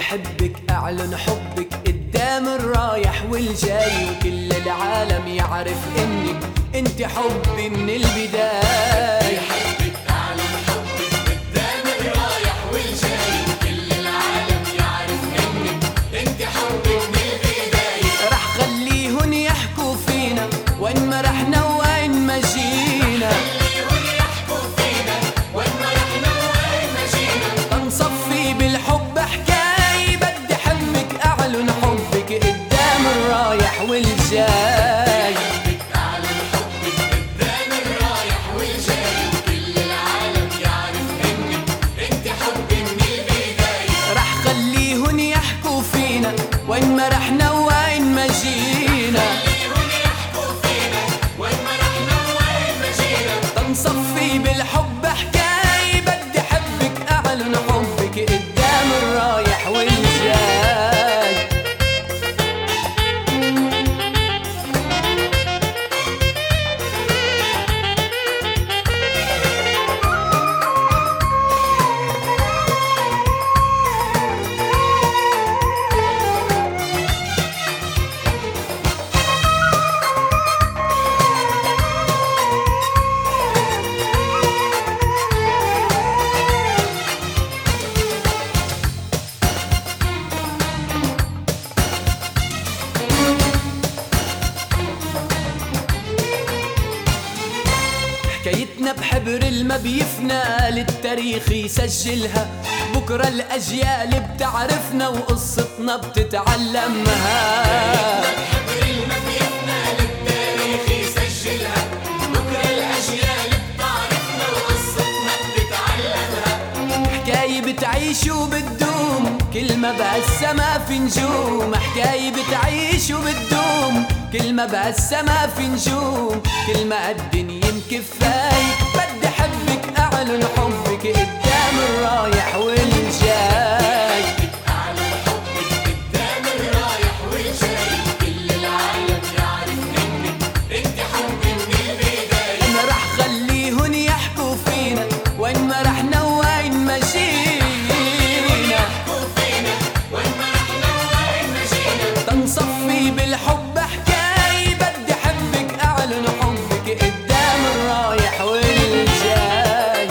حبك أعلن حبك قدام الرايح والجاي، وكل العالم يعرف إنك انت حبي من البداية. حبك أعلن حبك قدام الرايح والجاي، وكل العالم يعرف إنك انت حبي من البداية. رح خليهن يحكوا فينا وين ما رحنا وين ما جينا، خليهن يحكوا فينا وين ما رحنا وين ما جينا. تنصفي بالحب حكاية، بدي حبك أعلن حبك قدام الرايح والجاي. حبك أعلن حبك قدام الرايح والجاي، وكل العالم يعرف إنك انت حبي من البداية. رح خليهن يحكوا فينا وين ما رحنا وين ما جينا، خليهن يحكوا فينا وين ما رحنا وين ما جينا. تنصفي بالحب حكاية، بدي حبك أعلن حبك قدام الرايح والجاي. حكايتنا بحبر الما بيفنى، للتاريخ يسجلها، بكرة الأجيال بتعرفنا وقصتنا بتتعلمها. حبر المبيتنا للتاريخ يسجلها، بكرة الأجيال بتعرفنا وقصتنا بتتعلمها. حكاية بتعيش وبتدوم، كل ما بهالسما في نجوم. حكاية بتعيش وبتدوم، كل ما بهالسما في نجوم. كل ما الدنيا مكفاي، بدي حبك أعلن حبك قدام الرايح والجاي. أعلن حبك قدام الرايح والجاي، كل العالم يعرف إنك انت حبي من البداية. أنا رح خليهن يحكوا فينا وين ما رحنا وين ما جينا، يحكوا فينا وين ما رحنا وين ما جينا. تنصفي بالحب حكاية، بدي حبك أعلن حبك قدام الرايح والجاي.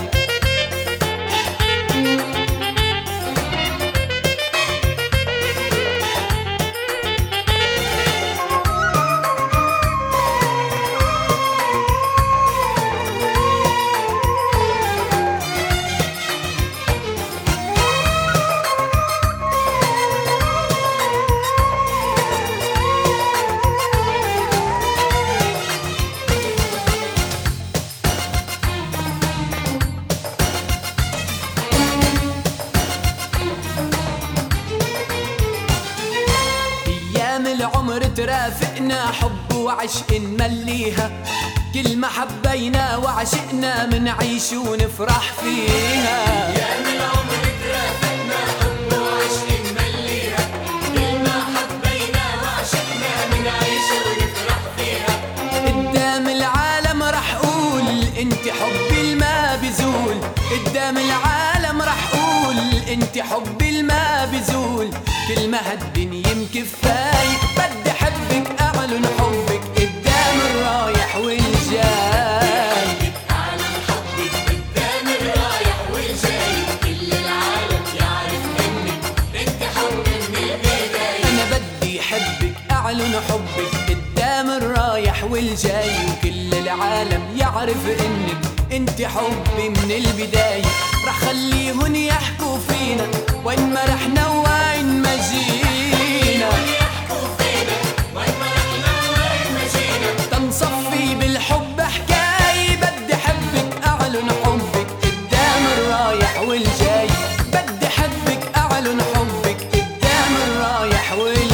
أيام العمر ترافقنا، حب وعشق نمليها، كل ما حبينا وعشقنا منعيش ونفرح فيها. أيام العمر ترافقنا، حب وعشق نمليها، كل ما حبينا وعشقنا منعيش ونفرح فيها. قدام العالم رح قول انت حبي الما بزول، قدام العالم رح قول انت حبي الما بزول. كل ما هالدنيا مكفاي، بدي حبك أعلن حبك قدام الرايح والجاي. أعلن حبك قدام الرايح والجاي، كل العالم يعرف إنك انت حبي من البداية. أنا بدي حبك أعلن حبك قدام الرايح والجاي، وكل العالم يعرف إنك انت حبي من البداية. رح خليهن يحكوا فينا وين ما رحنا وين ما جينا، يحكوا فينا وين ما رحنا وين ما جينا. تنصفي بالحب حكاية، بدي حبك أعلن حبك قدام الرايح والجاي. بدي حبك أعلن حبك قدام الرايح والجاي.